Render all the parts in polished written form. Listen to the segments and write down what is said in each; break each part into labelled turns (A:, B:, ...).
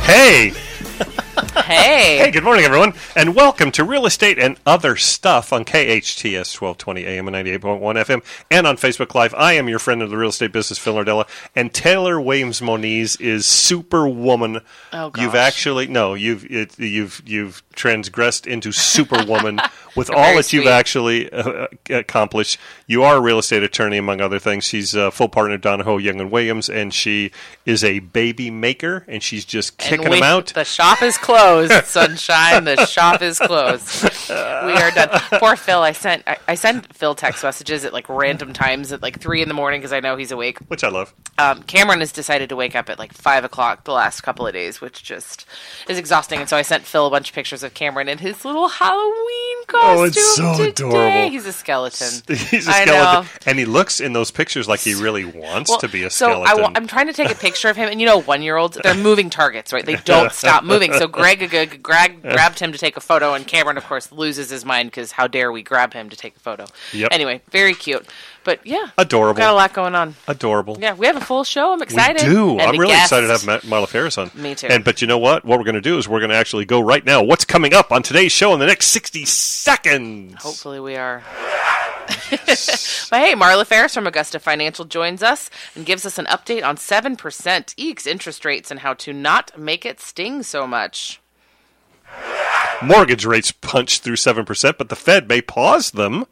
A: Hey!
B: Hey.
A: Hey, good morning, everyone, and welcome to Real Estate and Other Stuff on KHTS 1220 AM and 98.1 FM and on Facebook Live. I am your friend of the real estate business, Phil Nardella, and Taylor Williams Moniz is Superwoman.
B: Oh, gosh.
A: You've actually, no, you've transgressed into Superwoman with all that you've actually accomplished. You are a real estate attorney, among other things. She's a full partner of Donahoe, Young and Williams, and she is a baby maker, and she's just kicking them out.
B: The shop is closed, sunshine. The shop is closed. We are done. Poor Phil. I sent Phil text messages at like random times at like 3 a.m. because I know he's awake.
A: Which I love.
B: Cameron has decided to wake up at like 5 o'clock the last couple of days, which just is exhausting. And so I sent Phil a bunch of pictures of Cameron in his little Halloween costume.
A: Oh, it's so
B: today.
A: adorable.
B: He's a skeleton.
A: He's a skeleton. And he looks in those pictures like he really wants to be a skeleton.
B: So I'm trying to take a picture of him. And 1-year-olds, they're moving targets, right? They don't stop moving. So Greg grabbed him to take a photo, and Cameron, of course, loses his mind because how dare we grab him to take a photo.
A: Yep.
B: Anyway, very cute. But yeah.
A: Adorable.
B: Got a lot going on.
A: Adorable.
B: Yeah, we have a full show. I'm excited.
A: We do.
B: And
A: I'm really
B: guest.
A: excited to have Marla Ferris on.
B: Me too.
A: But you know what? What we're going to do is we're going to actually go right now. What's coming up on today's show in the next 60 seconds?
B: Hopefully we are. But hey, Marla Ferris from Augusta Financial joins us and gives us an update on 7% EECS interest rates and how to not make it sting so much.
A: Mortgage rates punched through 7%, but the Fed may pause them.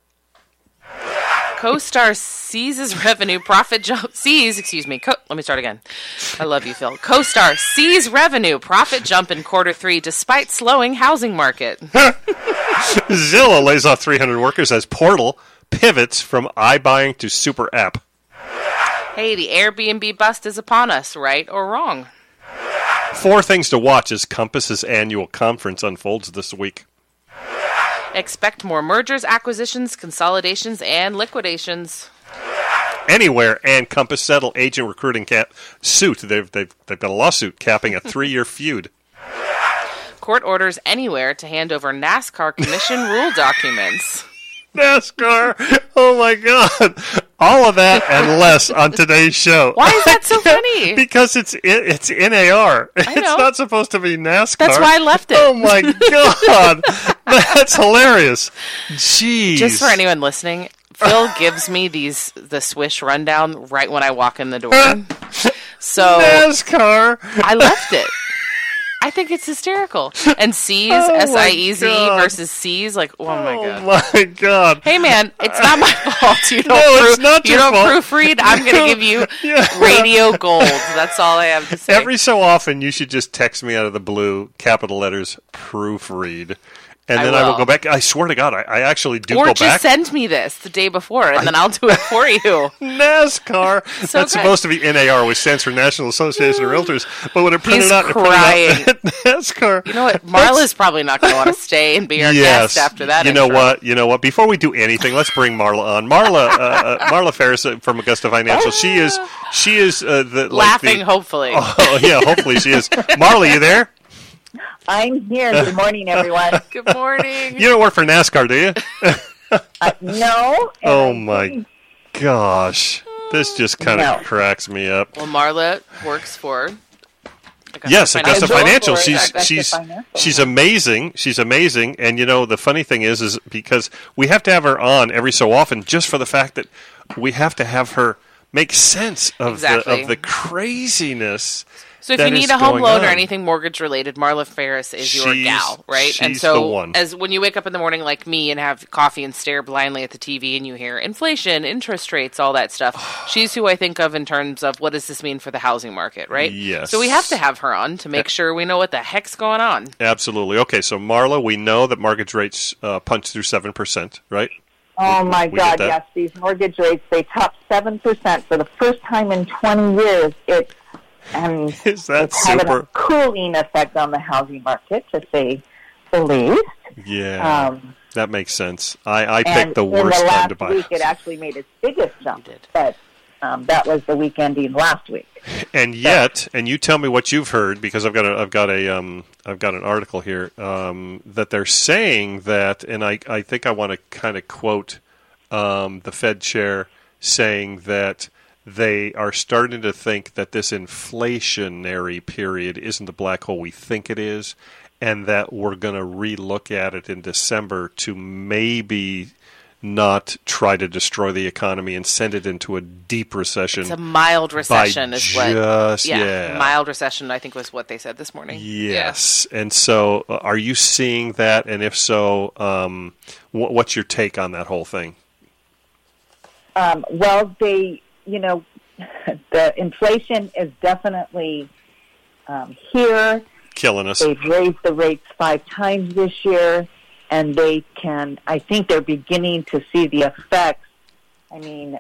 B: CoStar sees revenue profit jump. Let me start again. I love you, Phil. CoStar sees revenue profit jump in Q3 despite slowing housing market.
A: Zillow lays off 300 workers as Portal pivots from iBuying to Super App.
B: Hey, the Airbnb bust is upon us, right or wrong?
A: 4 things to watch as Compass's annual conference unfolds this week.
B: Expect more mergers, acquisitions, consolidations, and liquidations.
A: Anywhere and Compass settle agent recruiting suit. They've got a lawsuit capping a 3-year feud.
B: Court orders Anywhere to hand over NASCAR commission rule documents.
A: NASCAR! Oh my God! All of that and less on today's show.
B: Why is that so funny?
A: Because it's NAR.
B: I know.
A: It's not supposed to be NASCAR.
B: That's why I left it.
A: Oh my God! That's hilarious. Jeez.
B: Just for anyone listening, Phil gives me the Swish rundown right when I walk in the door. So
A: NASCAR.
B: I left it. I think it's hysterical. And C's, SIEZ versus C's, like, oh my God.
A: Oh my God.
B: Hey man, it's not my fault. You don't,
A: it's not your fault.
B: Proofread. I'm going to give you radio gold. That's all I have to say.
A: Every so often, you should just text me out of the blue, capital letters, proofread. And then I will go back. I swear to God, I actually do go back.
B: Or just send me this the day before, and then I'll do it for you.
A: NASCAR.
B: So
A: That's supposed to be NAR, which stands for National Association of Realtors. But when it printed out, NASCAR.
B: You know what? Marla's probably not going to want to stay and be our guest after that.
A: You know what? Before we do anything, let's bring Marla on. Marla Ferris from Augusta Financial. She is the
B: laughing. Hopefully.
A: Oh yeah, hopefully she is. Marla, you there?
C: I'm here. Good morning, everyone.
B: Good morning.
A: You don't work for NASCAR, do you?
C: No.
A: Oh, my gosh. This just kind of cracks me up.
B: Well, Marla works for
A: Augusta Financial.
C: Financial.
A: She's amazing. She's amazing. And, the funny thing is because we have to have her on every so often just for the fact that we have to have her make sense of the craziness.
B: So if you need a home loan or anything mortgage related, Marla Ferris is your gal, right?
A: She's the one.
B: As when you wake up in the morning like me and have coffee and stare blindly at the TV and you hear inflation, interest rates, all that stuff, she's who I think of in terms of what does this mean for the housing market, right?
A: Yes.
B: So we have to have her on to make sure we know what the heck's going on.
A: Absolutely. Okay, so Marla, we know that mortgage rates punch through 7%, right?
C: Oh, my God, yes. These mortgage rates, they topped 7% for the first time in 20 years.
A: Is that
C: it's
A: super?
C: having a cooling effect on the housing market, to say the least.
A: Yeah, that makes sense. I picked the worst time to buy.
C: In the last week, it actually made its biggest jump, but that was the week ending last week.
A: And yet, and you tell me what you've heard, because I've got an article here that they're saying that, and I think I want to kind of quote the Fed chair saying that they are starting to think that this inflationary period isn't the black hole we think it is, and that we're going to relook at it in December to maybe not try to destroy the economy and send it into a deep recession.
B: It's a mild recession mild recession, I think, was what they said this morning.
A: Yes. Yeah. And so are you seeing that? And if so, what's your take on that whole thing?
C: Well, the inflation is definitely here.
A: Killing us.
C: They've raised the rates 5 times this year, and I think they're beginning to see the effects. I mean,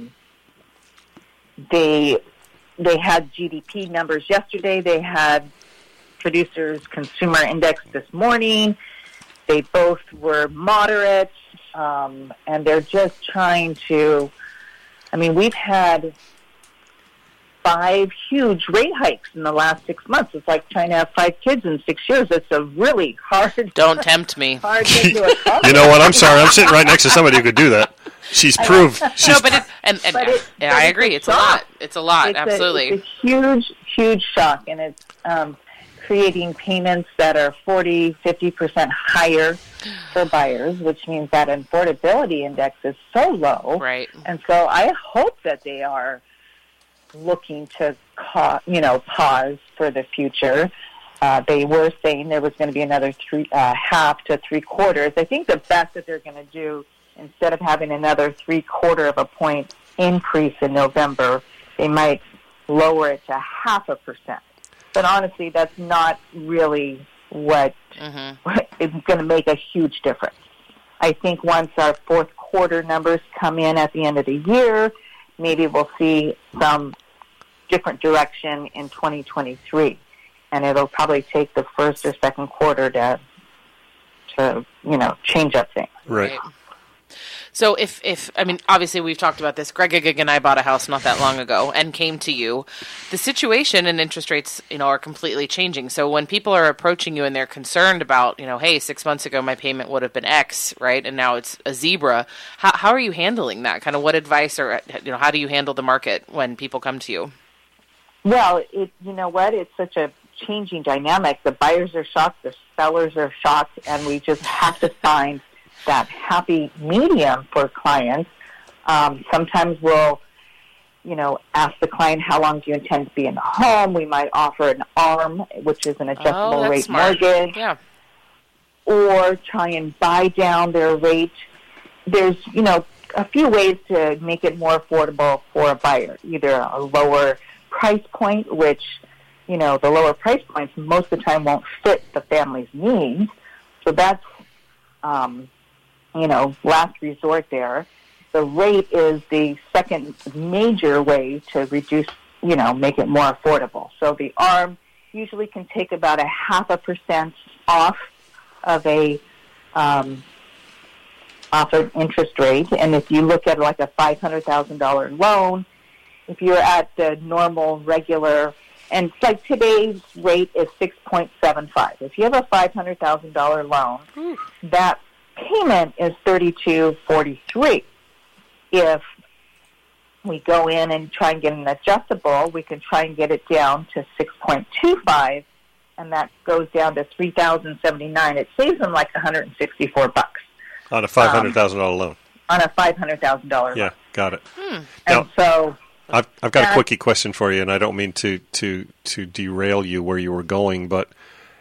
C: they had GDP numbers yesterday. They had Producers Consumer Index this morning. They both were moderate, and they're just trying to, we've had 5 huge rate hikes in the last 6 months. It's like trying to have 5 kids in 6 years. It's a really hard.
B: Don't tempt me.
C: Hard thing to accomplish.
A: You know what? I'm sorry. I'm sitting right next to somebody who could do that. She's proved.
B: I agree. It's a lot. It's a lot. Absolutely.
C: It's a huge, huge shock, and it's creating payments that are 40, 50% higher for buyers, which means that affordability index is so low.
B: Right.
C: And so I hope that they are looking to pause for the future. They were saying there was going to be another 1/2 to 3/4. I think the best that they're going to do, instead of having another 3/4 of a point increase in November, they might lower it to 0.5%. But honestly, that's not really what is going to make a huge difference. I think once our fourth quarter numbers come in at the end of the year, maybe we'll see some different direction in 2023, and it'll probably take the first or second quarter to change up things.
A: Right.
B: So obviously we've talked about this. Greg and I bought a house not that long ago and came to you. The situation and interest rates, are completely changing. So when people are approaching you and they're concerned about, hey, 6 months ago my payment would have been X, right? And now it's a zebra. How are you handling that? Kind of what advice or, how do you handle the market when people come to you?
C: Well, it's such a changing dynamic. The buyers are shocked, the sellers are shocked, and we just have to find that happy medium for clients. Sometimes we'll, ask the client, how long do you intend to be in the home? We might offer an ARM, which is an adjustable rate mortgage.
B: Yeah.
C: Or try and buy down their rate. There's, a few ways to make it more affordable for a buyer. Either a lower price point, which, the lower price points most of the time won't fit the family's needs. So that's, last resort there. The rate is the second major way to reduce, make it more affordable. So the ARM usually can take about 0.5% off of an interest rate. And if you look at like a $500,000 loan, if you're at the normal, regular, and like today's rate is 6.75. If you have a $500,000 loan, that payment is $3,243. If we go in and try and get an adjustable, we can try and get it down to 6.25, and that goes down to $3,079. It saves them like $164
A: on a $500,000 loan.
C: On a $500,000 loan.
A: Yeah, got it.
C: And so
A: I've got a quickie question for you, and I don't mean to derail you where you were going, but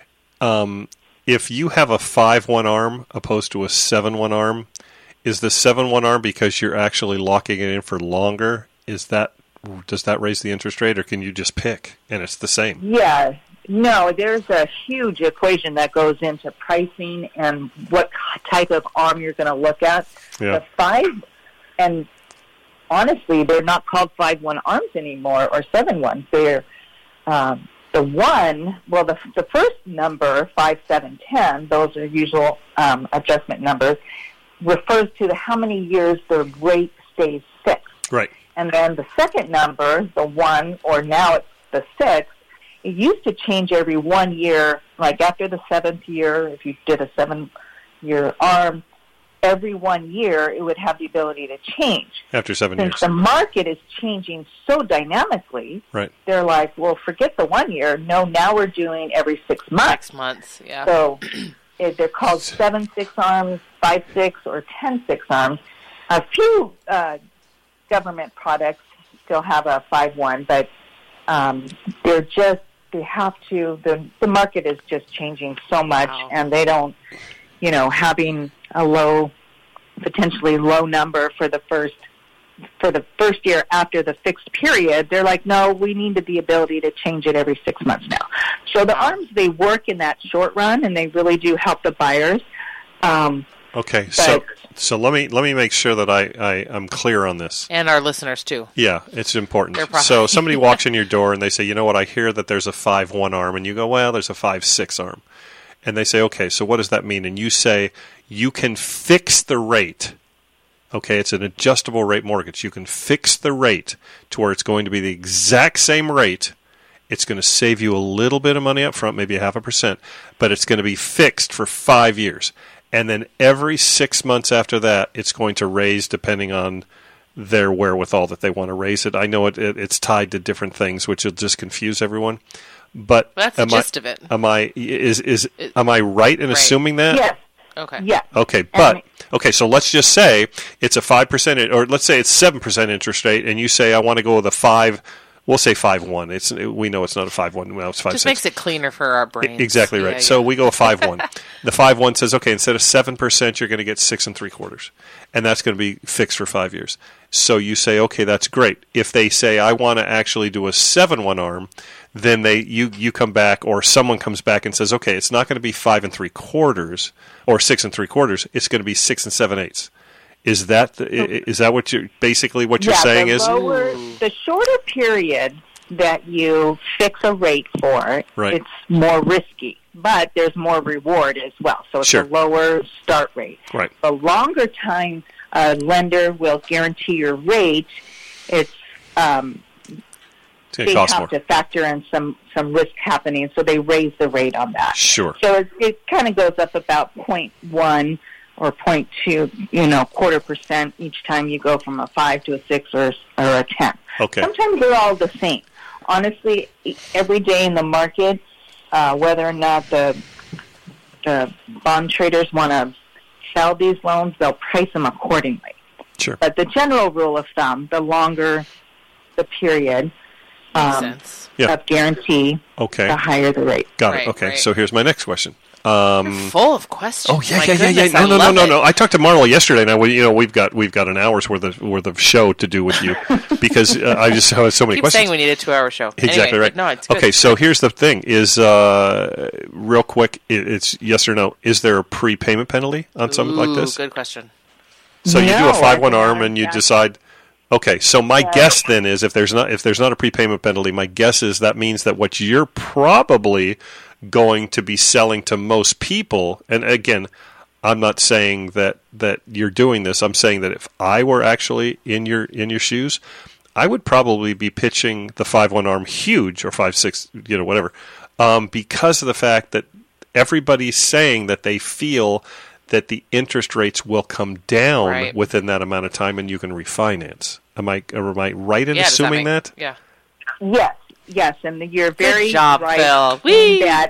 A: if you have a 5-1 ARM opposed to a 7-1 ARM, is the 7-1 ARM because you're actually locking it in for longer? Does that raise the interest rate, or can you just pick and it's the same?
C: Yeah. No, there's a huge equation that goes into pricing and what type of ARM you're going to look at.
A: Yeah.
C: The 5, and honestly, they're not called 5-1 ARMs anymore or 7-1s. They're the one. Well, the first number, 5, 7, 10. Those are usual adjustment numbers. Refers to how many years the rate stays fixed.
A: Right.
C: And then the second number, the 1, or now it's the 6. It used to change every 1 year, like after the 7th year, if you did a 7-year ARM, every 1 year it would have the ability to change.
A: After 7 years.
C: Since the market is changing so dynamically,
A: right.
C: They're like, well, forget the 1 year. No, now we're doing every 6 months.
B: 6 months, yeah.
C: So they're called 7/6 arms, 5/6, or 10/6 arms. A few government products still have a 5/1, but the market is just changing so much,
B: Wow.
C: and they don't, having a potentially low number for the first year after the fixed period, they're like, no, we needed the ability to change it every 6 months now. So the arms, they work in that short run, and they really do help the buyers.
A: Okay, so let me make sure that I'm clear on this.
B: And our listeners, too.
A: Yeah, it's important. So somebody walks in your door and they say, you know what, I hear that there's a 5/1 arm, and you go, well, there's a 5/6 arm. And they say, okay, so what does that mean? And you say, you can fix the rate. Okay, it's an adjustable rate mortgage. You can fix the rate to where it's going to be the exact same rate. It's going to save you a little bit of money up front, maybe 0.5%, but it's going to be fixed for 5 years. And then every 6 months after that, it's going to raise depending on their wherewithal that they want to raise it. I know it's tied to different things, which will just confuse everyone. But
B: that's the gist of it.
A: Am I right in assuming that?
C: Yes.
B: Okay.
C: Yeah.
A: Okay, but so let's just say it's a 5%, or let's say it's 7% interest rate, and you say I want to go with a 5. We'll say 5/1. We know it's not a 5/1. Well, it's 5/6.
B: Just makes it cleaner for our brains.
A: Exactly right.
B: Yeah,
A: so we go a 5/1. The 5/1 says, okay, instead of 7%, you're going to get 6 3/4, and that's going to be fixed for 5 years. So you say, okay, that's great. If they say I want to actually do a 7/1 arm, then you come back, or someone comes back and says, okay, it's not going to be 5 3/4 or 6 3/4. It's going to be 6 7/8. Is that what you're saying?
C: The shorter period that you fix a rate for,
A: right.
C: It's more risky, but there's more reward as well. So it's
A: sure.
C: a lower start rate.
A: Right.
C: The longer time a lender will guarantee your rate, they have to factor in some risk happening, so they raise the rate on that.
A: Sure.
C: So it kind of goes up about 0.1 or 0.2, 0.25% each time you go from a 5 to a 6 or a 10.
A: Okay.
C: Sometimes they're all the same. Honestly, every day in the market, whether or not the bond traders want to sell these loans, they'll price them accordingly.
A: Sure.
C: But the general rule of thumb, the longer the period of guarantee, the higher the rate.
A: Got it. Okay. Right. So here's my next question.
B: You're full of questions.
A: Oh yeah. No. I talked to Marla yesterday, and we've got an hour's worth of show to do with you because I just have so many questions.
B: Saying we need a 2-hour show.
A: Exactly
B: anyway,
A: right.
B: No, it's good.
A: Okay, so here's the thing: is real quick, it's yes or no. Is there a prepayment penalty on something like this?
B: Good question.
A: So you do a 5/1 arm, and you decide. Okay, so my guess then is if there's not a prepayment penalty, my guess is that means that what you're probably going to be selling to most people, and again, I'm not saying that you're doing this. I'm saying that if I were actually in your shoes, I would probably be pitching the 5/1 arm huge or 5/6, whatever, because of the fact that everybody's saying that they feel that the interest rates will come down within that amount of time, and you can refinance. Am I right in assuming that?
B: Yeah.
C: Yes, and you're very
B: Good job,
C: right
B: Phil.
C: in that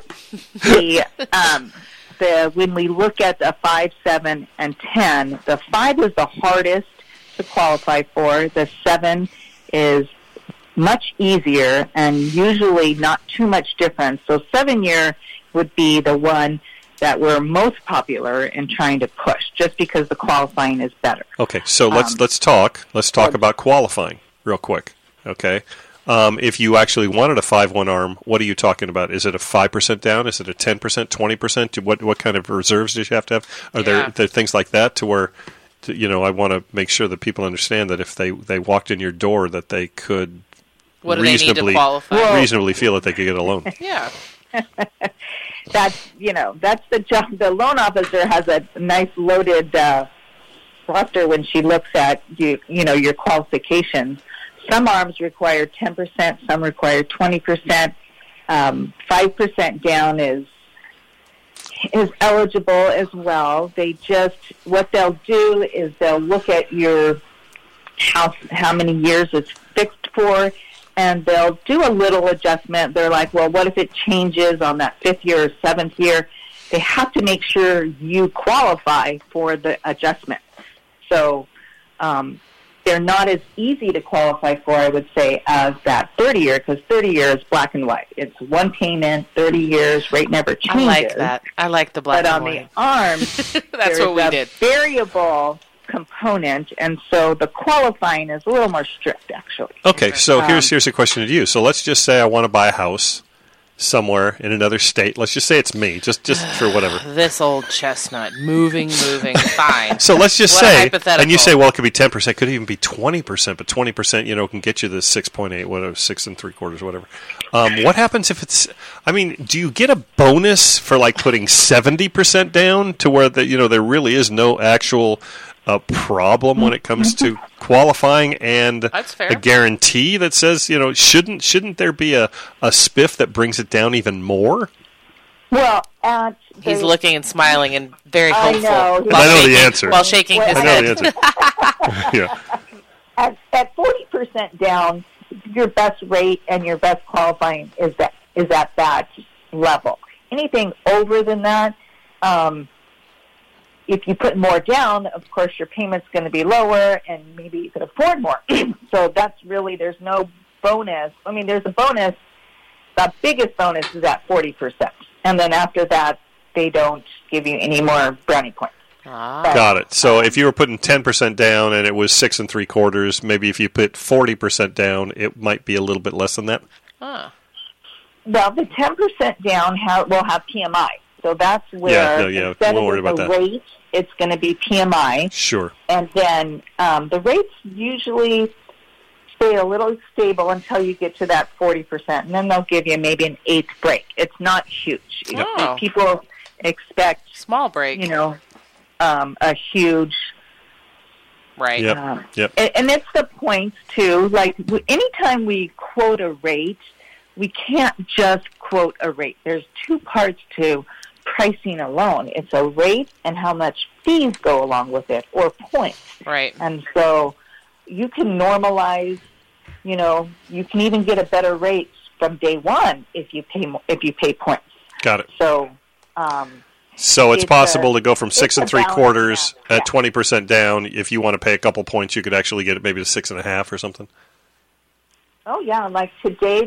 C: when we look at the 5, 7, and 10, the 5 is the hardest to qualify for. The 7 is much easier and usually not too much difference. So 7-year would be the one that we're most popular in trying to push, just because the qualifying is better.
A: Okay, so let's talk about qualifying real quick. Okay. If you actually wanted a 5/1 arm, what are you talking about? Is it a 5% down? Is it a 10%, 20%? What kind of reserves do you have to have? Are there things like that to where, I want to make sure that people understand that if they walked in your door that they could reasonably feel that they could get a loan.
B: Yeah.
C: That's the job. The loan officer has a nice loaded roster when she looks at your qualifications. Some arms require 10%, some require 20%. 5% down is is eligible as well. What they'll do is they'll look at your house, how many years it's fixed for, and they'll do a little adjustment. They're like, well, what if it changes on that 5th year or 7th year? They have to make sure you qualify for the adjustment. So they're not as easy to qualify for, I would say, as that 30 year, because 30 years is black and white. It's one payment, 30 years, rate never changes.
B: I like that. I like the black and white.
C: But on the arms,
B: that's what we did.
C: Variable component, and so the qualifying is a little more strict, actually.
A: Okay, so here's a question to you. So let's just say I want to buy a house somewhere in another state. Let's just say it's me, just for whatever.
B: This old chestnut, moving, fine.
A: So let's just say, and you say, well, it could be 10%, could even be 20%, but 20%, can get you the 6.8, whatever, 6 3/4, whatever. What happens if it's? I mean, do you get a bonus for like putting 70% down to where there really is no actual problem when it comes to qualifying, and a guarantee that says, shouldn't there be a spiff that brings it down even more?
C: Well,
B: he's looking and smiling and very hopeful.
A: I know the answer.
B: While shaking his head.
A: I know the answer.
C: Yeah. At 40% down, your best rate and your best qualifying is at that level. Anything over than that, if you put more down, of course, your payment's going to be lower, and maybe you could afford more. So that's really, there's no bonus. I mean, there's a bonus. The biggest bonus is at 40%. And then after that, they don't give you any more brownie points.
A: Got it. So if you were putting 10% down and it was 6 3/4, maybe if you put 40% down, it might be a little bit less than that?
C: Well, the 10% down will have PMI. So that's where instead of the rate, it's going to be PMI.
A: Sure.
C: And then the rates usually stay a little stable until you get to that 40%, and then they'll give you maybe an 8th break. It's not huge.
B: Oh.
C: People expect
B: small break.
C: A huge.
B: Right.
A: Yep.
C: And it's the points too. Like anytime we quote a rate, we can't just quote a rate. There's 2 parts to pricing alone. It's a rate and how much fees go along with it, or points.
B: Right.
C: And so you can normalize, you can even get a better rate from day one if you pay points.
A: Got it.
C: So
A: it's possible to go from 6 3/4 at 20% down. If you want to pay a couple points, you could actually get it maybe to 6.5 or something.
C: Oh yeah, like today,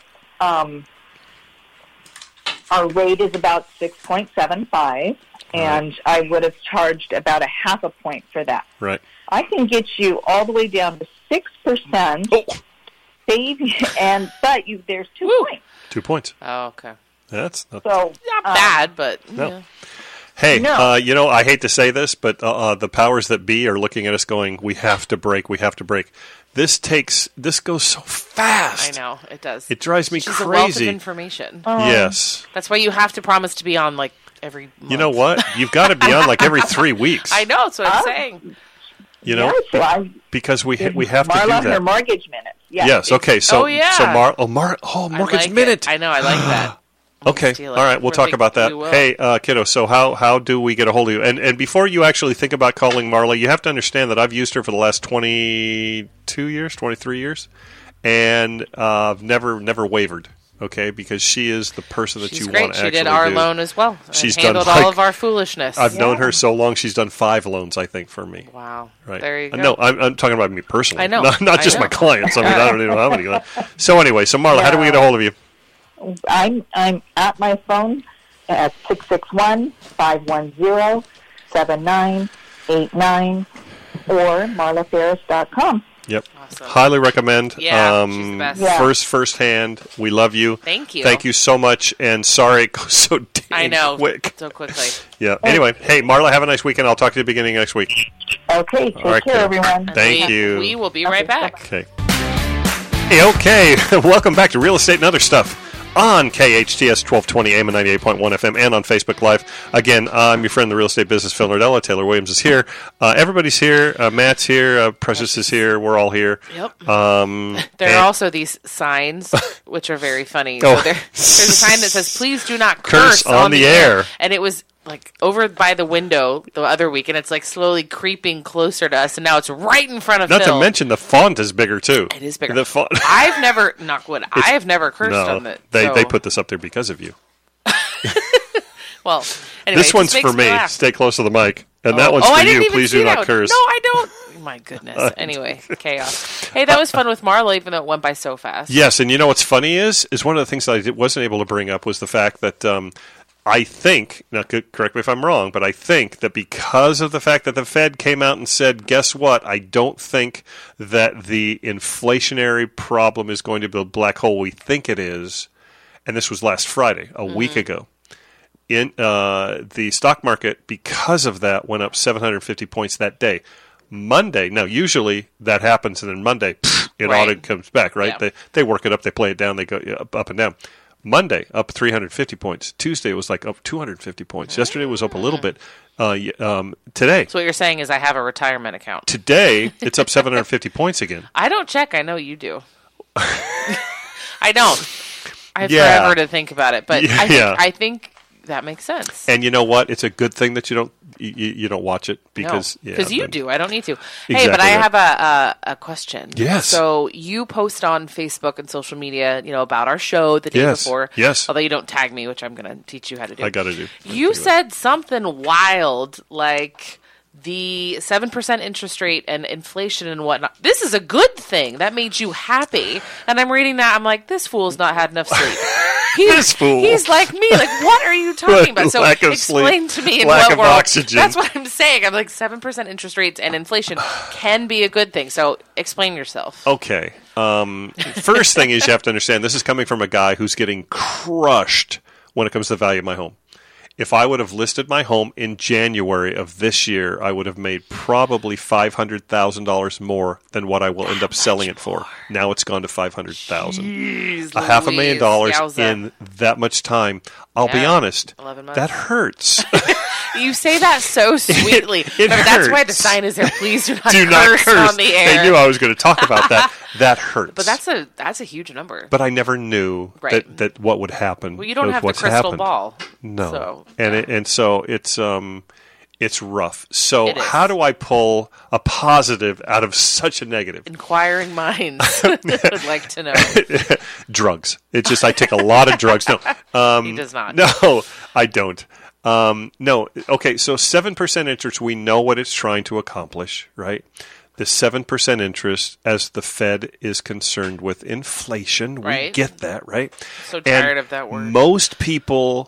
C: our rate is about 6.75, and I would have charged about a half a point for that.
A: Right.
C: I can get you all the way down to 6%.
A: Oh.
C: Save but there's 2 points.
A: 2 points.
B: Oh, okay.
A: That's not
B: bad, but
A: no.
B: Yeah.
A: Hey, I hate to say this, but the powers that be are looking at us going, we have to break. This goes so fast.
B: I know, it does.
A: It drives me
B: She's
A: crazy.
B: A wealth of information.
A: Yes.
B: That's why you have to promise to be on every month.
A: You know what? You've got to be on every 3 weeks.
B: I know, that's what I'm saying.
A: Because we have to do
C: Marla,
A: that.
C: her mortgage minutes.
A: Yes, okay. So, mortgage minute.
B: I know, I like that.
A: Okay, all right, we'll talk about that. Hey, kiddo, so how do we get a hold of you? And before you actually think about calling Marla, you have to understand that I've used her for the last 22 years, 23 years, and I've never wavered, okay, because she is the person that you want to actually do.
B: She did our loan as well.
A: She's
B: handled
A: done
B: all of our foolishness.
A: I've known her so long, she's done 5 loans, I think, for me.
B: Wow.
A: Right.
B: There you go.
A: No, I'm talking about me personally.
B: I know.
A: Not just my clients. I mean, I don't even know how many. So anyway, Marla, how do we get a hold of you?
C: I'm at my phone at 661-510-7989 or marlaferris.com.
A: Yep.
B: Awesome.
A: Highly recommend.
B: Yeah, she's the best.
A: Firsthand. We love you.
B: Thank you.
A: Thank you so much. And sorry it goes so damn quick.
B: So quickly.
A: Yeah. Anyway, hey, Marla, have a nice weekend. I'll talk to you at the beginning of next week.
C: Okay. Take care, everyone.
A: Thank you.
B: We will be right back.
A: Okay. Hey, okay. Welcome back to Real Estate and Other Stuff. on KHTS 1220 AM and 98.1 FM and on Facebook Live. Again, I'm your friend, the real estate business Phil Nardella. Taylor Williams is here. Everybody's here. Matt's here. Precious is here. We're all here.
B: Yep. There are also these signs, which are very funny.
A: Oh.
B: So there's a sign that says, please do not curse
A: on the air.
B: And it was like over by the window the other week, and it's like slowly creeping closer to us, and now it's right in front of
A: Not
B: Phil.
A: to mention the font is bigger, too.
B: It is bigger.
A: The font.
B: I've never, knock wood, I have never cursed on it.
A: They put this up there because of you.
B: Well, anyway,
A: this one's for me. Stay close to the mic. And that one's for you. Please do not curse.
B: No, I don't. My goodness. Anyway, chaos. Hey, that was fun with Marla, even though it went by so fast.
A: Yes, and you know what's funny is one of the things that I wasn't able to bring up was the fact that I think, now correct me if I'm wrong, but I think that because of the fact that the Fed came out and said, guess what, I don't think that the inflationary problem is going to be the black hole we think it is, and this was last Friday, a week ago. In the stock market, because of that, went up 750 points that day. Monday, now usually that happens, and then Monday, it all comes back, right?
B: Yeah.
A: They work it up, they play it down, they go up and down. Monday, up 350 points. Tuesday was like up 250 points. Yesterday was up a little bit. Today.
B: So what you're saying is I have a retirement account.
A: Today, it's up 750 points again.
B: I don't check. I know you do. I don't. I have
A: Yeah.
B: forever to think about it, but
A: Yeah.
B: I think that makes sense.
A: And you know what? It's a good thing that you don't watch it because
B: you do. I don't need to.
A: Exactly
B: Hey, but I
A: right.
B: have a question.
A: Yes.
B: So you post on Facebook and social media, about our show the day
A: Yes.
B: before.
A: Yes.
B: Although you don't tag me, which I'm going to teach you how to do.
A: I got to do.
B: You said something wild like the 7% interest rate and inflation and whatnot. This is a good thing. That made you happy. And I'm reading that. I'm like, this fool's not had enough sleep.
A: This fool.
B: He's like me. Like, what are you talking about? So
A: Lack of
B: explain
A: sleep.
B: to me in
A: Lack
B: what
A: of
B: world.
A: oxygen.
B: That's what I'm saying. I'm like, 7% interest rates and inflation can be a good thing. So explain yourself.
A: Okay. First thing is you have to understand this is coming from a guy who's getting crushed when it comes to the value of my home. If I would have listed my home in January of this year, I would have made probably $500,000 more than what I will end up selling it for. Now it's gone to $500,000. $500,000 in that much time. I'll be honest,
B: 11 months.
A: that hurts.
B: You say that so sweetly.
A: It
B: That's why
A: hurts.
B: the sign is there. Please do not,
A: Do not curse
B: on the air.
A: They knew I was going to talk about that. That hurts.
B: But that's a huge number.
A: But I never knew that what would happen.
B: Well, you don't have the
A: what's
B: crystal
A: happened.
B: ball.
A: No,
B: So,
A: and so it's rough. So
B: It is.
A: how do I pull a positive out of such a negative?
B: Inquiring minds would like to know.
A: Drugs. It's just I take a lot of drugs. No,
B: He does not.
A: No, I don't. No. Okay, so 7% interest. We know what it's trying to accomplish, right? The 7% interest, as the Fed is concerned with inflation, we
B: Right.
A: get that, right?
B: So tired
A: And
B: of that word.
A: Most people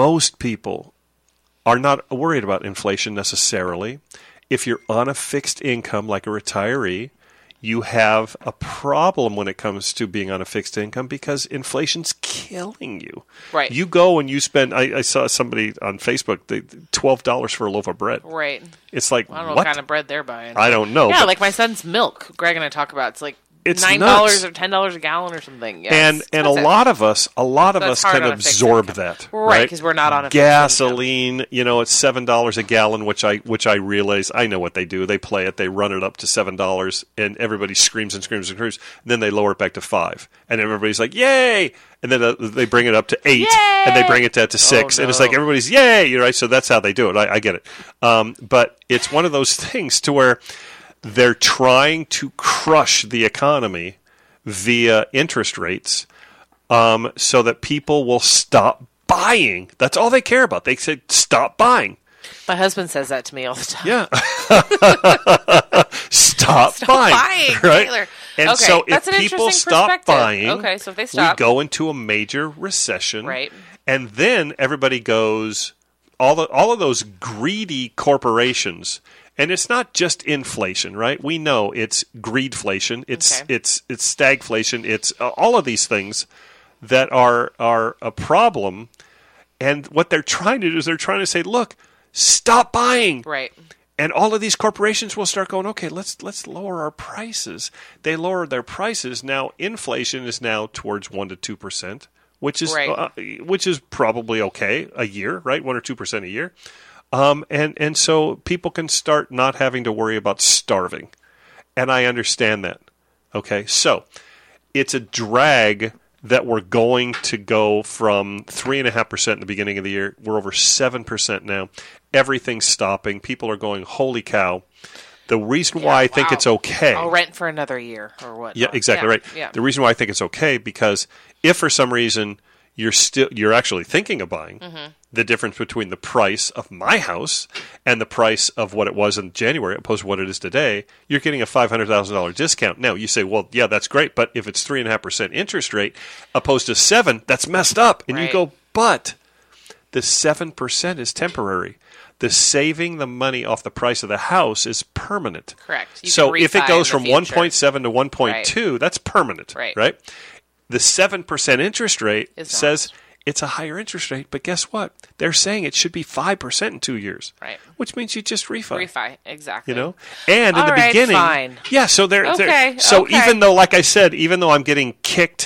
A: are not worried about inflation necessarily. If you're on a fixed income like a retiree, you have a problem when it comes to being on a fixed income because inflation's killing you.
B: Right.
A: You go and you spend, I saw somebody on Facebook, $12 for a loaf of bread.
B: Right.
A: It's like,
B: I don't know
A: what
B: what kind of bread they're buying.
A: I don't know.
B: Yeah,
A: but
B: like my son's milk. Greg and I talk about. It's like
A: It's
B: $9
A: nuts.
B: or $10 a gallon or something. Yeah,
A: and
B: it's
A: a
B: expensive.
A: lot of us
B: it's hard
A: can
B: on a fixed
A: absorb
B: income.
A: that,
B: Right, 'cause we're not on a fixed
A: gasoline. It's $7 a gallon, which I realize I know what they do. They play it, they run it up to $7, and everybody screams and screams and screams. And then they lower it back to $5, and everybody's like, "Yay!" And then they bring it up to $8,
B: Yay!
A: and they bring it to $6, and it's like everybody's "Yay!" Right? So that's how they do it. I get it, but it's one of those things to where they're trying to crush the economy via interest rates so that people will stop buying. That's all they care about. They said, stop buying.
B: My husband says that to me all the time.
A: Yeah. Stop buying. Right?
B: Taylor.
A: And
B: Okay,
A: so
B: that's
A: if
B: an
A: people
B: interesting
A: stop
B: perspective.
A: buying,
B: Okay, so if they stop.
A: we go into a major recession.
B: Right.
A: And then everybody goes, all of those greedy corporations. And it's not just inflation, right? We know it's greedflation, it's stagflation, it's all of these things that are a problem. And what they're trying to do is they're trying to say, look, stop buying.
B: Right.
A: And all of these corporations will start going, okay, let's lower our prices. They lower their prices. Now inflation is now towards 1% to 2%, which is
B: Right.
A: which is probably okay a year, right? 1 or 2% a year. And so people can start not having to worry about starving. And I understand that. Okay, so it's a drag that we're going to go from 3.5% in the beginning of the year. We're over 7% now. Everything's stopping. People are going, holy cow. The reason why I think it's okay.
B: I'll rent for another year or what?
A: Yeah, exactly right.
B: Yeah.
A: The reason why I think it's okay, because if for some reason you're actually thinking of buying, the difference between the price of my house and the price of what it was in January opposed to what it is today, you're getting a $500,000 discount. Now, you say, well, yeah, that's great, but if it's 3.5% interest rate opposed to 7%, that's messed up. And you go, but the 7% is temporary. The saving the money off the price of the house is permanent.
B: Correct.
A: So if it goes from 1.7 to 1.2, that's permanent, right? The 7% interest rate says it's a higher interest rate, but guess what? They're saying it should be 5% in 2 years,
B: right?
A: Which means you just refi.
B: Refi, exactly.
A: You know, and in the beginning,
B: fine.
A: Yeah. So
B: So
A: even though, like I said, even though I'm getting kicked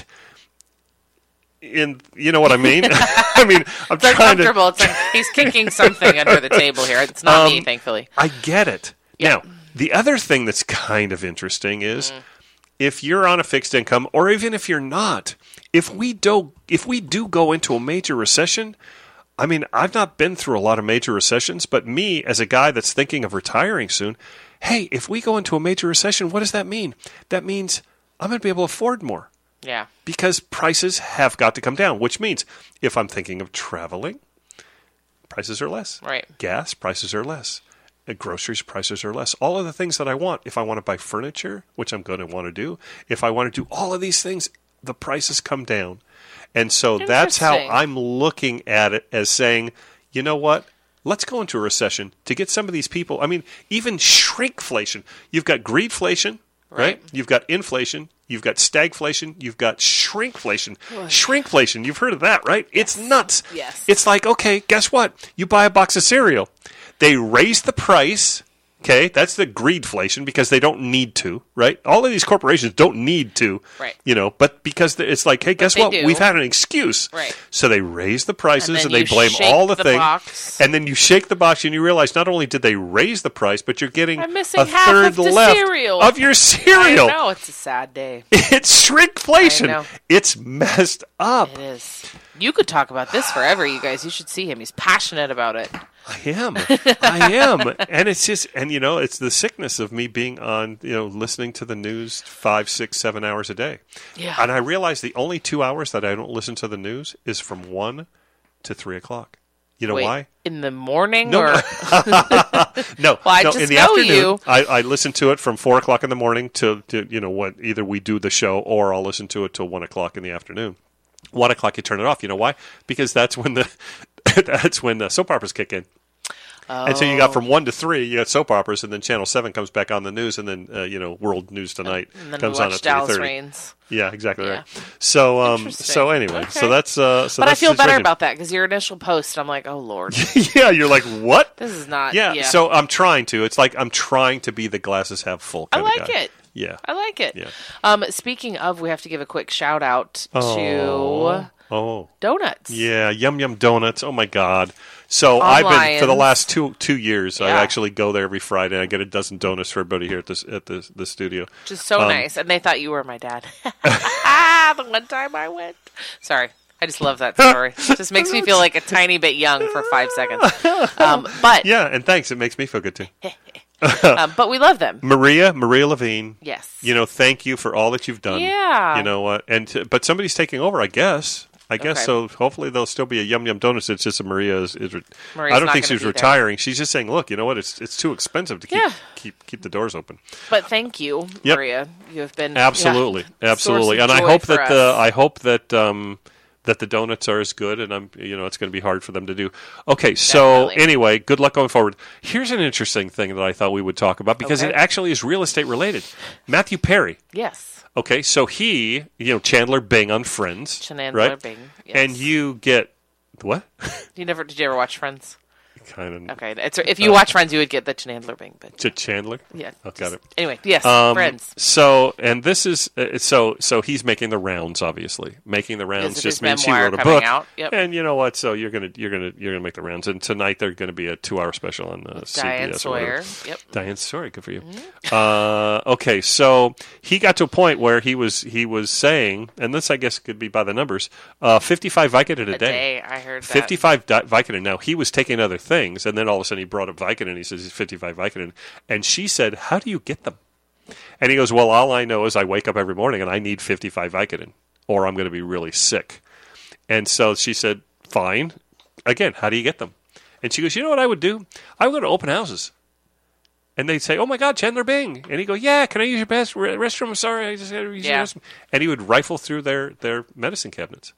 A: in, you know what I mean? I mean, I'm
B: it's
A: trying to.
B: It's like he's kicking something under the table here. It's not me, thankfully.
A: I get it.
B: Yeah.
A: Now, the other thing that's kind of interesting is if you're on a fixed income, or even if you're not, if we do go into a major recession, I mean, I've not been through a lot of major recessions, but me as a guy that's thinking of retiring soon, hey, if we go into a major recession, what does that mean? That means I'm going to be able to afford more.
B: Yeah.
A: Because prices have got to come down, which means if I'm thinking of traveling, prices are less.
B: Right.
A: Gas, prices are less. Groceries, prices are less. All of the things that I want. If I want to buy furniture, which I'm going to want to do, if I want to do all of these things, the prices come down. And so that's how I'm looking at it, as saying, you know what? Let's go into a recession to get some of these people. I mean, even shrinkflation. You've got greedflation, right? You've got inflation. You've got stagflation. You've got shrinkflation. Shrinkflation. You've heard of that, right? Yes. It's nuts.
B: Yes.
A: It's like, okay, guess what? You buy a box of cereal. They raise the price. Okay, that's the greedflation, because they don't need to, right? All of these corporations don't need to,
B: right?
A: You know, but because it's like, hey, guess what? We've had an excuse,
B: right?
A: So they raise the prices and they blame all the things, and then you shake the box and you realize not only did they raise the price, but you're getting a third left of your cereal.
B: I know, it's a sad day.
A: It's shrinkflation. It's messed up.
B: It is. You could talk about this forever, you guys. You should see him. He's passionate about it.
A: I am. And it's just, and you know, it's the sickness of me being on, you know, listening to the news 5, 6, 7 hours a day.
B: Yeah.
A: And I realize the only 2 hours that I don't listen to the news is from 1 to 3 o'clock. You know why?
B: In the morning?
A: No.
B: Or?
A: No.
B: Well, I just
A: in the
B: know
A: afternoon.
B: You.
A: I listen to it from 4 o'clock in the morning to, you know what, either we do the show or I'll listen to it till 1 o'clock in the afternoon. 1 o'clock, you turn it off. You know why? Because that's when the soap operas kick in.
B: Oh.
A: And so you got from 1 to 3, you got soap operas, and then Channel 7 comes back on the news, and then you know, World News Tonight comes on at 3:30.
B: Dallas Reigns.
A: Yeah, exactly right. So anyway, so that's
B: but
A: that's
B: I feel better about that, because your initial post, I'm like, oh Lord.
A: Yeah, you're like, what?
B: This is not.
A: Yeah. So I'm trying to. It's like I'm trying to be the glasses half full kind
B: of guy.
A: I like
B: it.
A: Yeah.
B: I like it.
A: Yeah.
B: Speaking of, we have to give a quick shout out to donuts.
A: Yeah, Yum Yum Donuts. Oh my God. So
B: Online.
A: I've been for the last two years. I actually go there every Friday. I get a dozen donuts for everybody here at the studio.
B: Just so nice, and they thought you were my dad. The one time I went. Sorry, I just love that story. It just makes me feel like a tiny bit young for 5 seconds. But
A: yeah, and thanks. It makes me feel good too.
B: But we love them.
A: Maria Levine.
B: Yes.
A: You know, thank you for all that you've done.
B: Yeah.
A: You know what? But somebody's taking over, I guess. So. Hopefully there'll still be a Yum Yum Donuts. It's just Maria's I don't think she's retiring. She's just saying, look, you know what? It's too expensive to keep the doors open.
B: But thank you, Maria. You have been
A: absolutely. And I hope that that the donuts are as good, and it's going to be hard for them to do. Okay, so anyway, good luck going forward. Here's an interesting thing that I thought we would talk about, because it actually is real estate related. Matthew Perry.
B: Yes.
A: Okay, so he, Chandler Bing on Friends, right?
B: Bing, yes.
A: And you get what?
B: Did you ever watch Friends?
A: kind of.
B: Okay, if you watch Friends, you would get the Chandler Bing, but
A: Chandler.
B: yeah,
A: Oh, got it.
B: Anyway, yes, Friends.
A: So, and this is so he's making the rounds, obviously. Making the rounds
B: This is
A: just
B: his
A: means he
B: memoir
A: wrote a
B: coming
A: book.
B: out. Yep.
A: And you know what? So you're gonna make the rounds. And tonight they're going to be a 2-hour special on CBS.
B: Diane
A: or
B: Sawyer.
A: whatever.
B: Yep.
A: Diane Sawyer, good for you. Okay, so he got to a point where he was saying, and this I guess could be by the numbers, 55 Vicodin a day.
B: I heard that.
A: 55 Vicodin. Now, he was taking other things, and then all of a sudden he brought up Vicodin. He says he's 55 Vicodin. And she said, how do you get them? And he goes, well, all I know is I wake up every morning and I need 55 Vicodin, or I'm going to be really sick. And so she said, fine. Again, how do you get them? And she goes, you know what I would do? I would go to open houses. And they'd say, oh, my God, Chandler Bing. And he'd go, yeah, can I use your restroom? I'm sorry, I just got to use your restroom. And he would rifle through their medicine cabinets.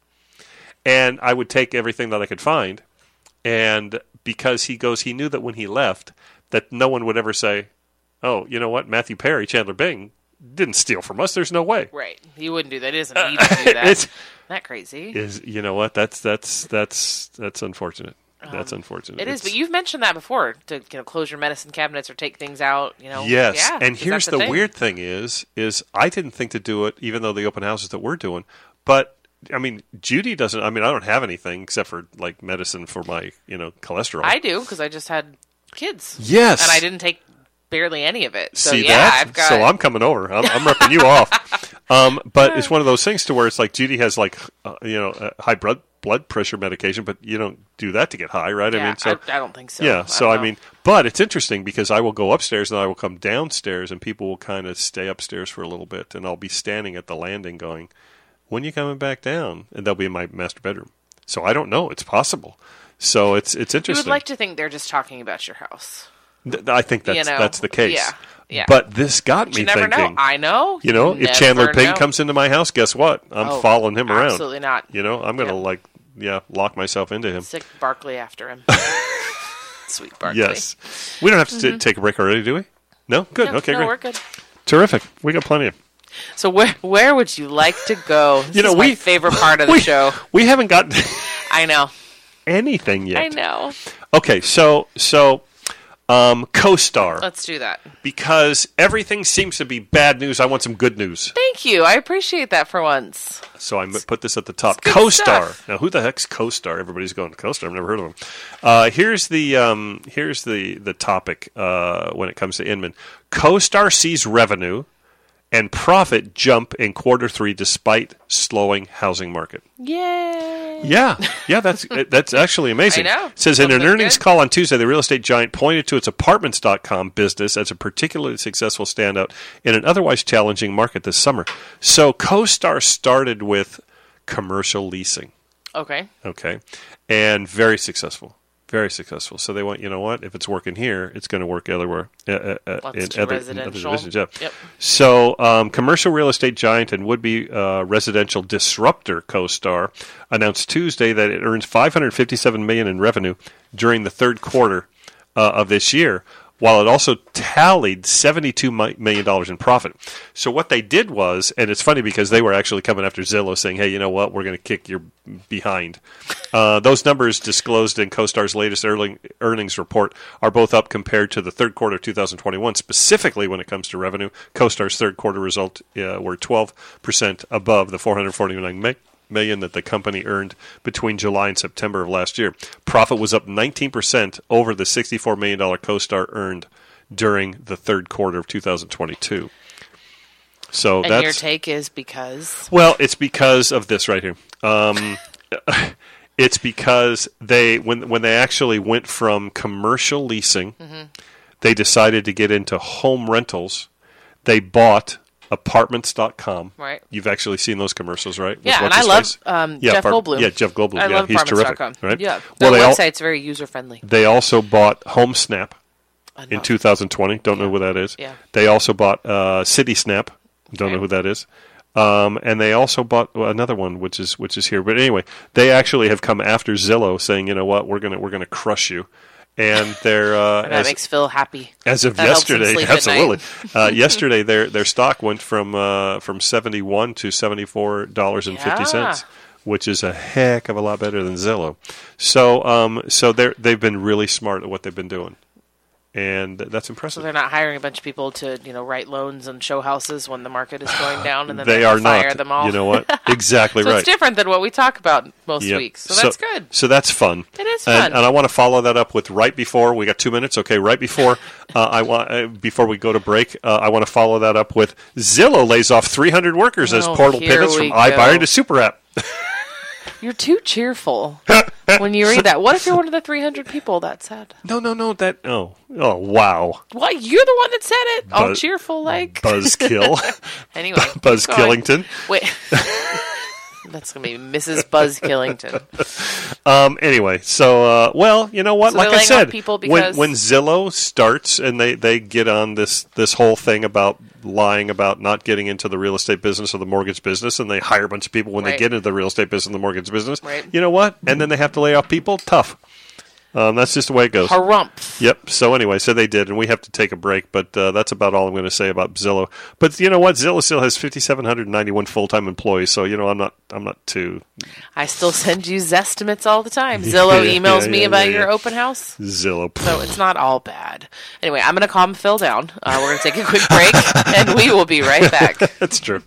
A: And I would take everything that I could find. And because he knew that when he left, that no one would ever say, oh, you know what, Matthew Perry, Chandler Bing, didn't steal from us. There's no way.
B: Right. He wouldn't do that. He doesn't need to do that. Isn't that crazy?
A: You know what? That's unfortunate. That's unfortunate.
B: It is, but you've mentioned that before, to close your medicine cabinets or take things out.
A: Yes,
B: yeah,
A: and here's the weird thing is I didn't think to do it, even though the open houses that we're doing. But I mean, Judy doesn't. I mean, I don't have anything except for like medicine for my cholesterol.
B: I do because I just had kids.
A: Yes,
B: and I didn't take barely any of it. So
A: See
B: yeah,
A: that?
B: I've got.
A: So I'm coming over. I'm ripping you off. But it's one of those things to where it's like Judy has like high blood pressure medication, but you don't do that to get high, right?
B: Yeah,
A: I mean, so
B: I don't think so.
A: yeah. So I mean, but it's interesting because I will go upstairs and I will come downstairs, and people will kind of stay upstairs for a little bit, and I'll be standing at the landing going, "When are you coming back down?" And they'll be in my master bedroom. So I don't know. It's possible. So it's interesting.
B: You would like to think they're just talking about your house.
A: I think that's the case.
B: Yeah. Yeah.
A: But this got
B: But
A: me
B: you never
A: thinking.
B: know. I know.
A: If Chandler Bing comes into my house, guess what? I'm following him around.
B: Absolutely not.
A: I'm going to lock myself into him.
B: Sick Barkley after him. Sweet Barkley.
A: Yes. We don't have to take a break already, do we? No? Good. Okay, great.
B: We're good.
A: Terrific. We got plenty of.
B: So where would you like to go? This is my favorite part of the show.
A: We haven't gotten
B: I know.
A: anything yet.
B: I know.
A: Okay, so CoStar.
B: Let's do that.
A: Because everything seems to be bad news. I want some good news.
B: Thank you. I appreciate that for once.
A: So I put this at the top.
B: Good
A: CoStar.
B: stuff.
A: Now, who the heck's CoStar? Everybody's going CoStar. I've never heard of them. Here's the topic when it comes to Inman. CoStar sees revenue and profit jump in Q3 despite slowing housing market.
B: Yay!
A: Yeah, that's actually amazing.
B: I know.
A: It says in an
B: Something
A: earnings
B: good.
A: call on Tuesday, the real estate giant pointed to its Apartments.com business as a particularly successful standout in an otherwise challenging market this summer. So CoStar started with commercial leasing.
B: Okay.
A: Okay, and very successful. Very successful. So they want, you know what? If it's working here, it's going to work everywhere.
B: Lots of residential.
A: Yeah.
B: Yep.
A: So, commercial real estate giant and would-be residential disruptor CoStar announced Tuesday that it earns $557 million in revenue during the third quarter of this year, while it also tallied $72 million in profit. So what they did was, and it's funny because they were actually coming after Zillow saying, hey, you know what, we're going to kick your behind. Those numbers disclosed in CoStar's latest earnings report are both up compared to the third quarter of 2021. Specifically when it comes to revenue, CoStar's third quarter result were 12% above the $449 million that the company earned between July and September of last year. Profit was up 19% over the $64 million CoStar earned during the third quarter of 2022. So
B: And your take is because?
A: Well, it's because of this right here. It's because when they actually went from commercial leasing, they decided to get into home rentals. They bought Apartments.com.
B: Right.
A: You've actually seen those commercials, right?
B: Yeah, and I love Jeff Goldblum.
A: Yeah, Jeff Goldblum.
B: I love
A: he's terrific.
B: Apartments.com.
A: Right?
B: Yeah, their website's very user-friendly.
A: They also bought HomeSnap in 2020. Don't know who that is.
B: Yeah.
A: They also bought CitySnap. Don't know who that is. And they also bought another one, which is here. But anyway, they actually have come after Zillow, saying, you know what, we're gonna crush you. And they're
B: that makes Phil happy.
A: As of
B: that
A: yesterday, absolutely. Yesterday, their stock went from $71 to $74.50, which is a heck of a lot better than Zillow. So they've been really smart at what they've been doing. And that's
B: So
A: impressive.
B: they're not hiring a bunch of people to, write loans and show houses when the market is going down, and then
A: They
B: have
A: are
B: to fire
A: not.
B: them all.
A: You know what? Exactly
B: So
A: right.
B: it's different than what we talk about most
A: Yep.
B: weeks. So that's good.
A: So that's fun.
B: It is
A: And
B: fun.
A: I want to follow that up with right before we got 2 minutes. Okay, right before before we go to break, I want to follow that up with Zillow lays off 300 workers as
B: Oh,
A: portal
B: here
A: pivots
B: we
A: from iBuyer
B: go.
A: to Super App.
B: You're too cheerful when you read that. What if you're one of the 300 people that said?
A: No. That. Oh, wow.
B: What? You're the one that said it. All
A: Buzz-
B: cheerful, like.
A: Buzzkill.
B: Anyway,
A: Buzz
B: keep going.
A: Killington.
B: Wait. That's going to be Mrs. Buzz Killington.
A: Anyway, so well, you know what?
B: So
A: like
B: they're
A: I
B: laying off
A: said,
B: people because-
A: when Zillow starts and they get on this whole thing about lying about not getting into the real estate business or the mortgage business, and they hire a bunch of people when they
B: Right.
A: get into the real estate business and the mortgage business.
B: Right.
A: You know what? And then they have to lay off people. Tough. That's just the way it goes.
B: Harumph.
A: Yep. So anyway, so they did, and we have to take a break. But that's about all I'm going to say about Zillow. But you know what? Zillow still has 5,791 full-time employees. So I'm not too
B: I still send you Zestimates all the time. Zillow emails me about your open house.
A: Zillow.
B: So it's not all bad. Anyway, I'm going to calm Phil down. We're going to take a quick break, and we will be right back.
A: That's true.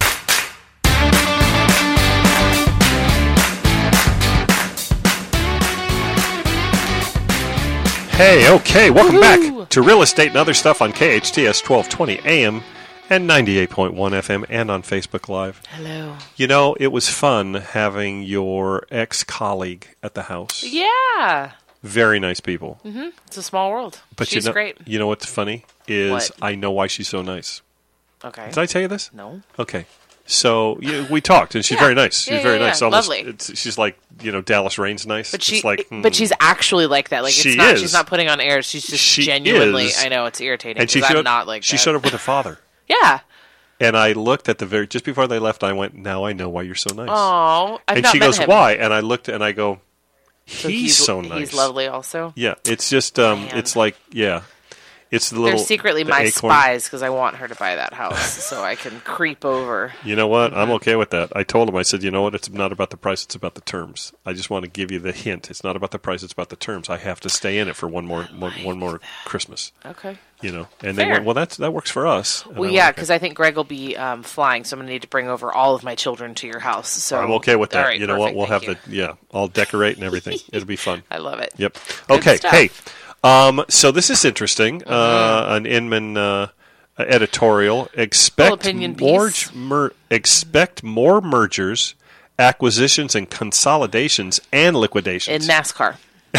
A: Hey, okay, welcome
B: Woohoo!
A: back to Real Estate and Other Stuff on KHTS 1220 AM and 98.1 FM and on Facebook Live.
B: Hello.
A: You know, it was fun having your ex-colleague at the house.
B: Yeah.
A: Very nice people.
B: It's a small world.
A: But
B: She's great.
A: You know what's funny is
B: What?
A: I know why she's so nice.
B: Okay.
A: Did I tell you this?
B: No.
A: Okay. So we talked, and she's
B: Yeah.
A: very nice. She's
B: Yeah,
A: very
B: yeah,
A: nice.
B: yeah.
A: Almost,
B: Lovely.
A: she's like Dallas Rain's nice.
B: But
A: It's like,
B: but she's actually like that. Like
A: She
B: it's not.
A: is.
B: She's not putting on airs. She's just
A: She
B: genuinely.
A: is.
B: I know it's irritating.
A: and she
B: 'cause
A: showed
B: I'm not like
A: she
B: that.
A: showed up with her father,
B: Yeah.
A: and I looked at just before they left. I went, now I know why you're so nice.
B: Oh, I've
A: and
B: not
A: she
B: met
A: goes,
B: him.
A: why? And I looked and I go,
B: So
A: he's so nice.
B: He's lovely. Also,
A: Yeah, it's just
B: Man.
A: it's like it's the little.
B: they're secretly
A: the
B: my
A: acorn.
B: spies because I want her to buy that house so I can creep over.
A: You know what? I'm okay with that. I told him, I said, you know what? It's not about the price, it's about the terms. I just want to give you the hint. It's not about the price, it's about the terms. I have to stay in it for one more Christmas.
B: Okay.
A: And they
B: Fair.
A: went, well, that works for us. And
B: Well,
A: I
B: yeah,
A: went,
B: because I think Greg will be flying, so I'm going to need to bring over all of my children to your house. So
A: I'm okay with that.
B: All right,
A: you know what?
B: perfect,
A: We'll have
B: thank you.
A: I'll decorate and everything. It'll be fun.
B: I love it.
A: Yep.
B: Good
A: Okay.
B: stuff.
A: Hey, so this is interesting. An Inman editorial.
B: Full opinion piece.
A: Expect more mergers, acquisitions, and consolidations and liquidations.
B: In NASCAR.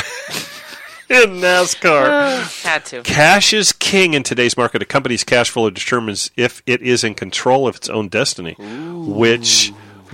A: In NASCAR.
B: Had to.
A: Cash is king in today's market. A company's cash flow determines if it is in control of its own destiny, which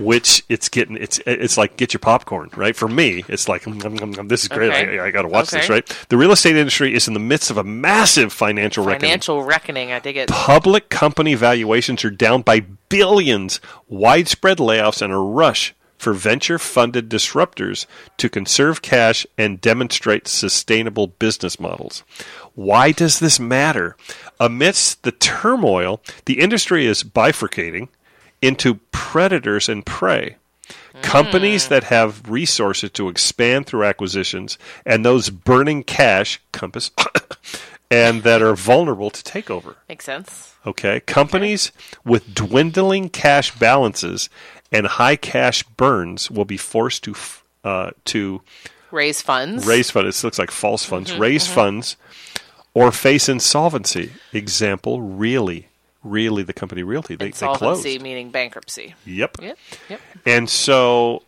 A: it's like get your popcorn, right? For me, it's like this is great.
B: Okay.
A: I got to watch this,
B: Okay.
A: right? The real estate industry is in the midst of a massive financial reckoning.
B: Financial reckoning. I dig it.
A: Public company valuations are down by billions, widespread layoffs, and a rush for venture-funded disruptors to conserve cash and demonstrate sustainable business models. Why does this matter? Amidst the turmoil, the industry is bifurcating into predators and prey. Companies that have resources to expand through acquisitions and those burning cash, Compass, and that are vulnerable to takeover.
B: Makes sense.
A: Okay, companies with dwindling cash balances and high cash burns will be forced to
B: Raise funds.
A: raise funds. It looks like false funds. Raise funds or face insolvency. Example: Really, the company Realty they
B: Insolvency
A: closed.
B: meaning bankruptcy.
A: Yep.
B: Yep.
A: And so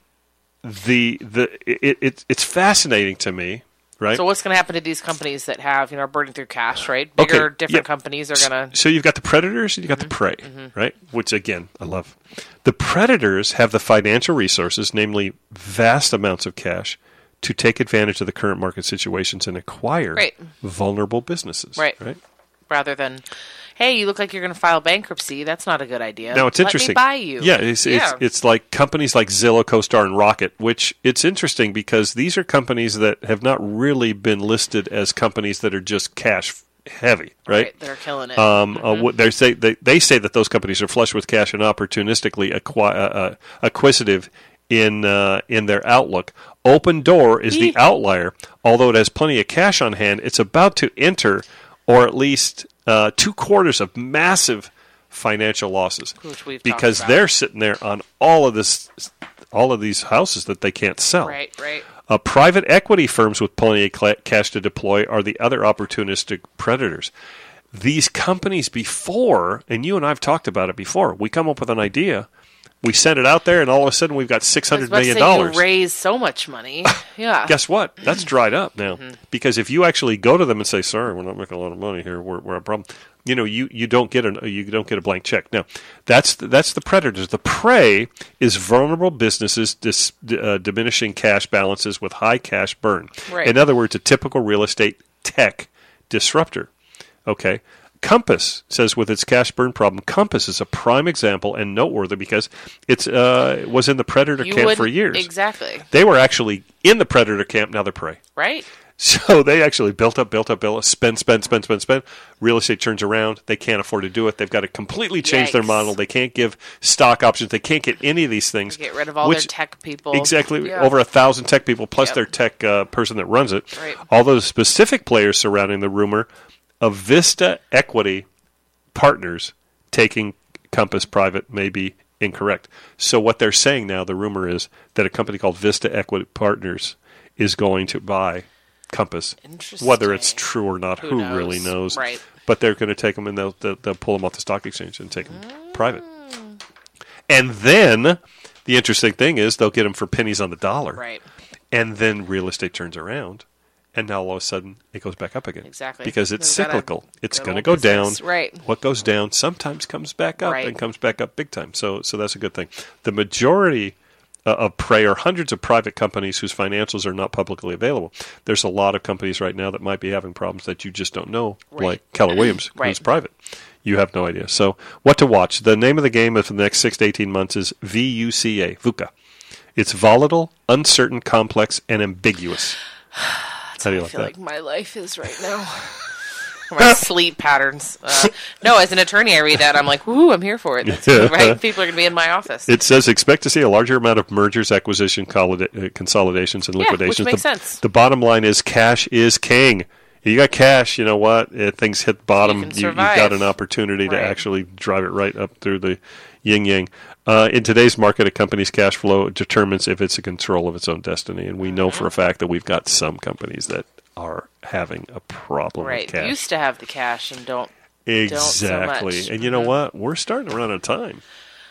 A: it's fascinating to me, right?
B: So what's going to happen to these companies that have, are burning through cash, right? Bigger,
A: Okay,
B: different
A: yep.
B: companies are going to...
A: So you've got the predators and you've got the prey, right? Which, again, I love. The predators have the financial resources, namely vast amounts of cash, to take advantage of the current market situations and acquire
B: Right.
A: vulnerable businesses.
B: Right.
A: Right?
B: Rather than, hey, you look like you're going to file bankruptcy. That's not a good idea.
A: Now, it's interesting.
B: Let me buy you.
A: Yeah, it's like companies like Zillow, CoStar, and Rocket, which it's interesting because these are companies that have not really been listed as companies that are just cash heavy, right?
B: They're killing it.
A: What they say that those companies are flush with cash and opportunistically acquisitive in their outlook. Open Door is the outlier. Although it has plenty of cash on hand, it's about to enter, or at least 2/4 of massive financial losses, because they're sitting there on all of these houses that they can't sell.
B: Right.
A: Private equity firms with plenty of cash to deploy are the other opportunistic predators. These companies before, and you and I have talked about it before, we come up with an idea, we send it out there, and all of a sudden we've got $600 million.
B: You raise so much money. Yeah.
A: Guess what? That's dried up now. Because if you actually go to them and say, "Sorry, we're not making a lot of money here. We're a problem," you don't get a blank check. Now, that's the predators. The prey is vulnerable businesses diminishing cash balances with high cash burn.
B: Right.
A: In other words, a typical real estate tech disruptor. Okay. Compass says with its cash burn problem, Compass is a prime example and noteworthy because it was in the predator camp for years.
B: Exactly.
A: They were actually in the predator camp, now they're prey.
B: Right.
A: So they actually built up, spend. Real estate turns around. They can't afford to do it. They've got to completely change their model. They can't give stock options. They can't get any of these things.
B: Get rid of all their tech people.
A: Exactly. Yeah. Over 1,000 tech people plus their tech person that runs it.
B: Right.
A: All those specific players surrounding the rumor of Vista Equity Partners taking Compass private may be incorrect. So what they're saying now, the rumor is that a company called Vista Equity Partners is going to buy Compass.
B: Interesting.
A: Whether it's true or not, who really knows?
B: Right.
A: But they're going to take them and they'll pull them off the stock exchange and take them private. And then the interesting thing is they'll get them for pennies on the dollar.
B: Right.
A: And then real estate turns around. And now all of a sudden it goes back up again.
B: Exactly.
A: Because it's cyclical. It's going to go down.
B: Right.
A: What goes down sometimes comes back up and comes back up big time. So that's a good thing. The majority of prey are hundreds of private companies whose financials are not publicly available. There's a lot of companies right now that might be having problems that you just don't know, like Keller Williams, who's private. You have no idea. So what to watch? The name of the game for the next 6 to 18 months is VUCA. It's volatile, uncertain, complex, and ambiguous. How do you like that?
B: Like my life is right now. My sleep patterns. No, as an attorney, I read that. I'm like, woo, I'm here for it. That's right? People are going to be in my office.
A: It says expect to see a larger amount of mergers, acquisition, consolidations, and liquidations.
B: Which makes sense.
A: The bottom line is cash is king. You got cash, you know what? If things hit bottom, you've got an opportunity to actually drive it right up through the yin-yang. In today's market, a company's cash flow determines if it's in control of its own destiny. And we know for a fact that we've got some companies that are having a problem with cash.
B: Used to have the cash and don't.
A: Exactly.
B: Don't so much.
A: And you know what? We're starting to run out of time.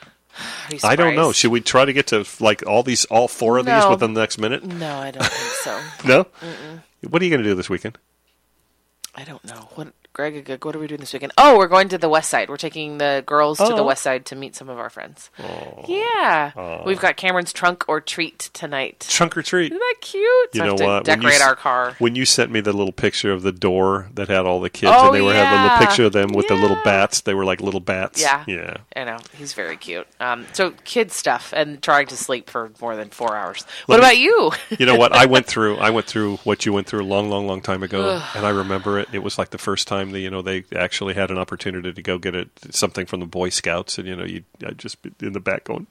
B: I
A: don't know. Should we try to get to like all four of these within the next minute?
B: No, I don't think so.
A: No? What are you going to do this weekend?
B: I don't know. Greg, what are we doing this weekend? Oh, we're going to the West Side. We're taking the girls to the West Side to meet some of our friends. Oh. Yeah. We've got Cameron's trunk or treat tonight.
A: Trunk or treat.
B: Isn't that cute?
A: You know what?
B: Decorate our car.
A: When you sent me the little picture of the door that had all the kids, and they had the little picture of them with the little bats. They were like little bats.
B: Yeah.
A: Yeah.
B: I know. He's very cute. So kid stuff and trying to sleep for more than 4 hours. What about you?
A: You know what? I went through what you went through a long time ago, and I remember it. It was like the first time that they actually had an opportunity to go get something from the Boy Scouts, and I'd just be in the back going,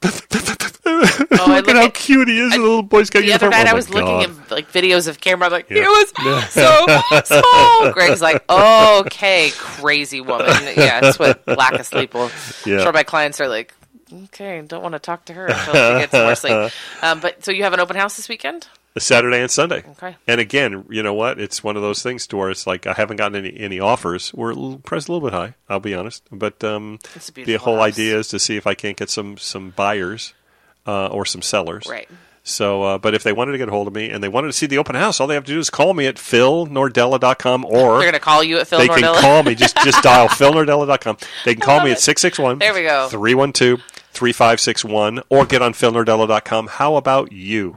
A: look at how cute he is in a little Boy Scout uniform.
B: The other night I was looking at like videos of Cameron, I'm like, he was so small. Greg's like, okay, crazy woman. Yeah, it's what lack of sleep will. I'm sure my clients are like, okay, don't want to talk to her until she gets more sleep. But so you have an open house this weekend?
A: Saturday and Sunday.
B: Okay.
A: And again, you know what? It's one of those things to where it's like I haven't gotten any offers. We're priced a little bit high, I'll be honest. But the whole idea is to see if I can't get some buyers or some sellers.
B: Right.
A: So, but if they wanted to get a hold of me and they wanted to see the open house, all they have to do is call me at philnordella.com or...
B: They're going to call you at Phil Nordella?
A: They can call me. Just dial philnordella.com. They can call me at 661
B: there we go.
A: 312-3561 or get on philnordella.com. How about you?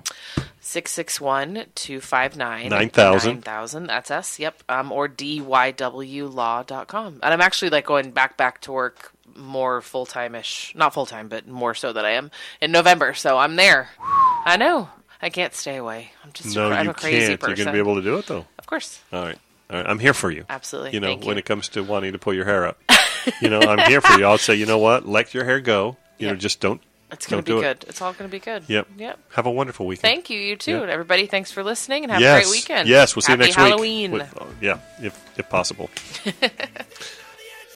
B: 661-259-9000. That's us. Yep. Or dywlaw.com. And I'm actually like going back to work more full-time-ish. Not full-time, but more so than I am in November. So I'm there. I know. I can't stay away. I'm a crazy person.
A: You're going to be able to do it, though.
B: Of course.
A: All right. I'm here for you.
B: Absolutely.
A: When it comes to wanting to pull your hair up. I'm here for you. I'll say, you know what? Let your hair go. Just don't
B: It's going to be good. It's all going to be good.
A: Yep. Have a wonderful weekend.
B: Thank you. You too.
A: Yep.
B: Everybody, thanks for listening and have a great weekend.
A: Yes, we'll see you
B: Happy
A: next
B: Halloween.
A: week. Halloween. Yeah, if possible.